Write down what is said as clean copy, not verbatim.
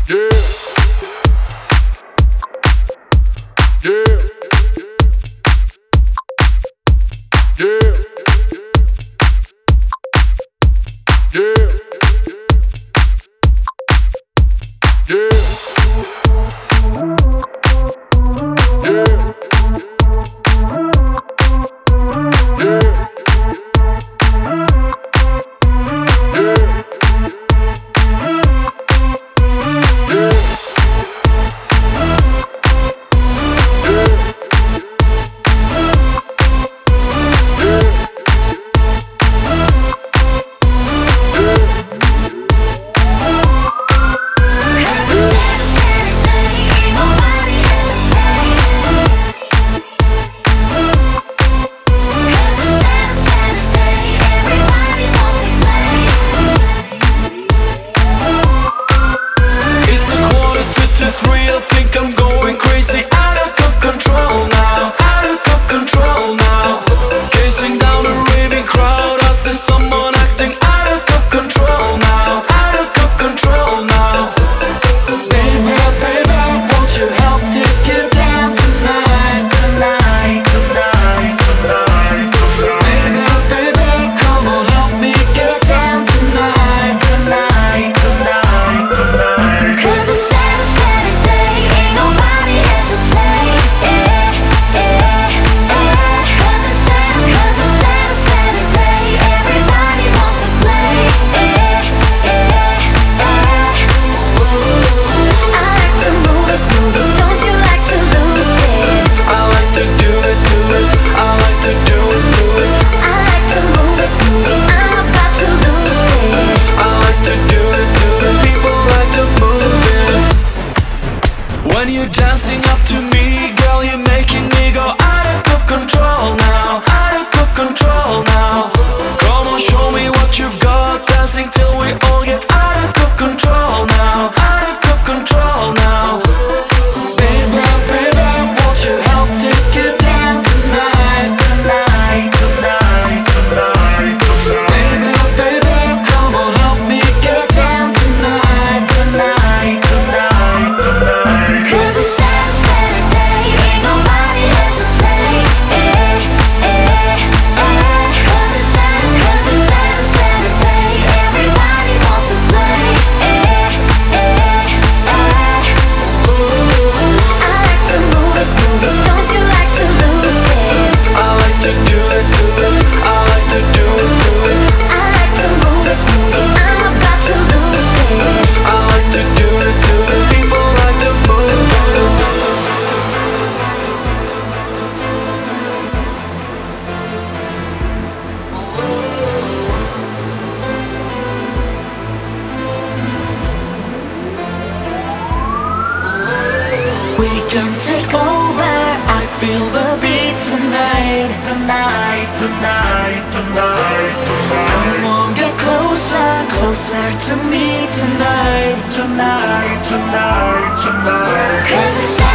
When you're dancing up to me, girl, you're making me go out of control now, out of control now. Come on, show me what you've got, dancing till we all get out of control now, out of control now. Baby, baby, won't you help take it down tonight, tonight, tonight, tonight, tonight. Baby, baby, come on, help me get down tonight, tonight, tonight, tonight. Cause it's Saturday, ain't nobody hesitate. Cause it's Saturday, everybody wants to play. I like to move it, don't you like to lose it? I like to do it, I like to do it. I like to move it, I'm about to lose it. I like to do it, people like to move it. We can take over, I feel the beat tonight, tonight, tonight, tonight, tonight. Come on, get closer, closer to me tonight, tonight, tonight, tonight. Cause it's